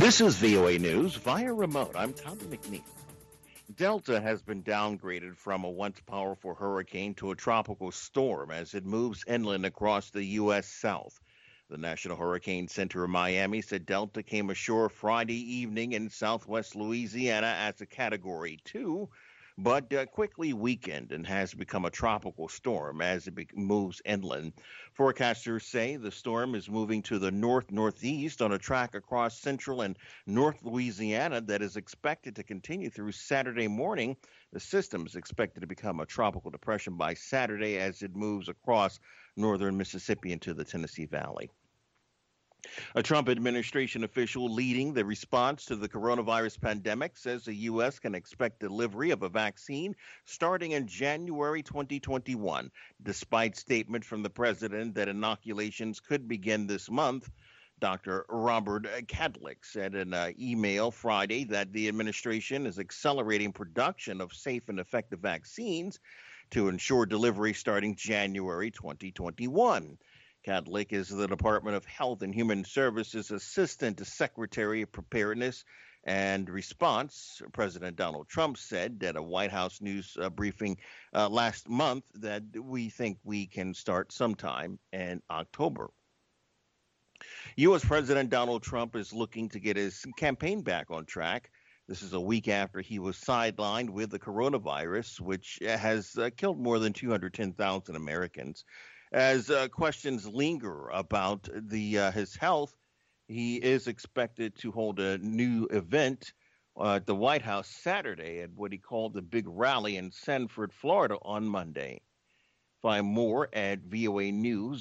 This is VOA News via remote. I'm Tommy McNeil. Delta has been downgraded from a once powerful hurricane to a tropical storm as it moves inland across the U.S. South. The National Hurricane Center in Miami said Delta came ashore Friday evening in southwest Louisiana as a Category 2, but quickly weakened and has become a tropical storm as it moves inland. Forecasters say the storm is moving to the north-northeast on a track across central and north Louisiana that is expected to continue through Saturday morning. The system is expected to become a tropical depression by Saturday as it moves across northern Mississippi into the Tennessee Valley. A Trump administration official leading the response to the coronavirus pandemic says the U.S. can expect delivery of a vaccine starting in January 2021, despite statements from the president that inoculations could begin this month. Dr. Robert Kadlec said in an email Friday that the administration is accelerating production of safe and effective vaccines to ensure delivery starting January 2021. Kadlec is the Department of Health and Human Services Assistant Secretary of Preparedness and Response. President Donald Trump said at a White House news briefing last month that we think we can start sometime in October. U.S. President Donald Trump is looking to get his campaign back on track. This is a week after he was sidelined with the coronavirus, which has killed more than 210,000 Americans. As questions linger about his health, he is expected to hold a new event at the White House Saturday at what he called the big rally in Sanford, Florida on Monday. Find more at VOA News.